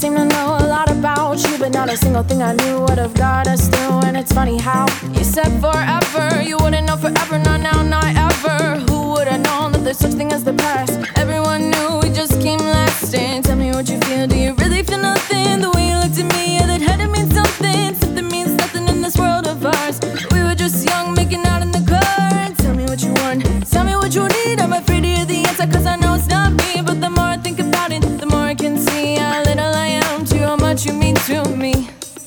seem to know a lot about you, but not a single thing I knew would have got us through. And it's funny how you said forever, you wouldn't know forever, not now, not ever. Who would have known that there's such thing as the past? Everyone knew we just came lasting. Tell me what you feel, do you really feel nothing? The way you looked at me, yeah, that had to mean something. Something means nothing in this world of ours. We were just young, making out in the car. And tell me what you want, tell me what you need. I'm afraid to hear the answer, cause I know it's not me. But the more I think about it, the more I can see how little I am to how much you mean to me.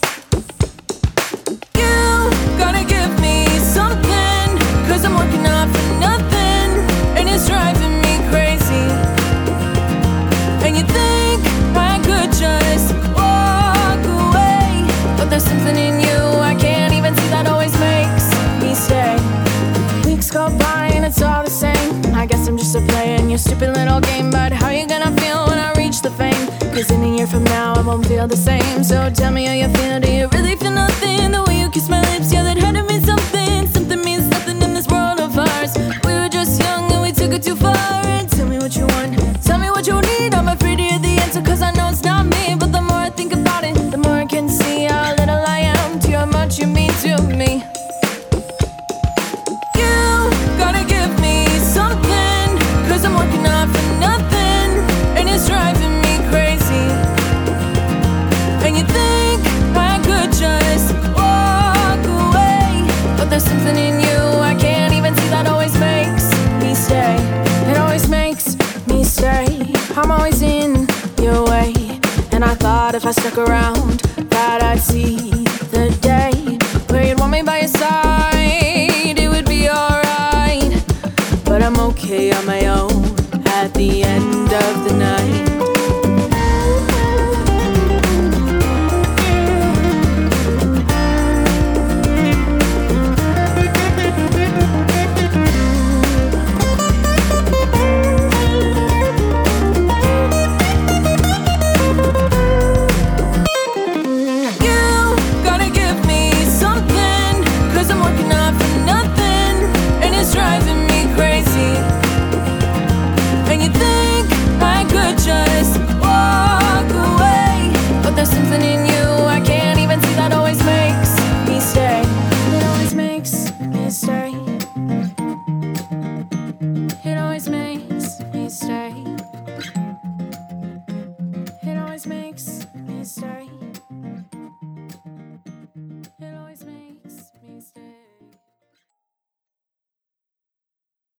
You gotta give me something, cause I'm working hard for nothing, and it's driving me crazy. And you think I could just walk away, but there's something in you I can't even see that always makes me stay. Weeks go by and it's all the same. I guess I'm just a player in your stupid little game. But how you gonna feel when I reach the fame? Cause in a year from now I won't feel the same. So tell me how you feel, do you really feel nothing? The way you kiss my lips, yeah, that had to mean something. Something means nothing in this world of ours. We were just young and we took it too far. And tell me what you want, tell me what you need. I'm afraid to hear the answer, cause I know it's not me. But the more I think about it, the more I can see how little I am to how much you mean to me. Cause I'm working hard for nothing, and it's driving me crazy. And you think I could just walk away, but there's something in you I can't even see that always makes me stay. It always makes me stay. I'm always in your way, and I thought if I stuck around that I'd see the day where you'd want me by your side, it would be alright. But I'm okay on my own at the end of the night.